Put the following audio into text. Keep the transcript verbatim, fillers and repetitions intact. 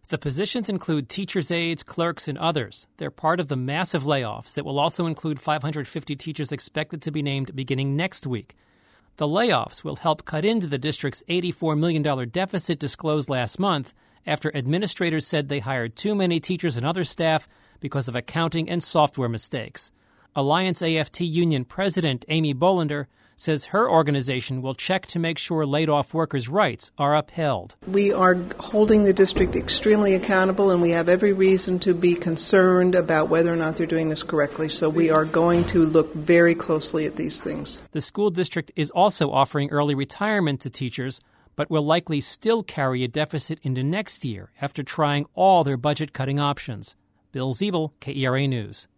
The positions include teachers' aides, clerks, and others. They're part of the massive layoffs that will also include five hundred fifty teachers expected to be named beginning next week. The layoffs will help cut into the district's eighty-four million dollars deficit disclosed last month after administrators said they hired too many teachers and other staff because of accounting and software mistakes. Alliance A F T Union President Amy Bolander says her organization will check to make sure laid-off workers' rights are upheld. We are holding the district extremely accountable, and we have every reason to be concerned about whether or not they're doing this correctly. So we are going to look very closely at these things. The school district is also offering early retirement to teachers, but will likely still carry a deficit into next year after trying all their budget-cutting options. Bill Ziebel, K E R A News.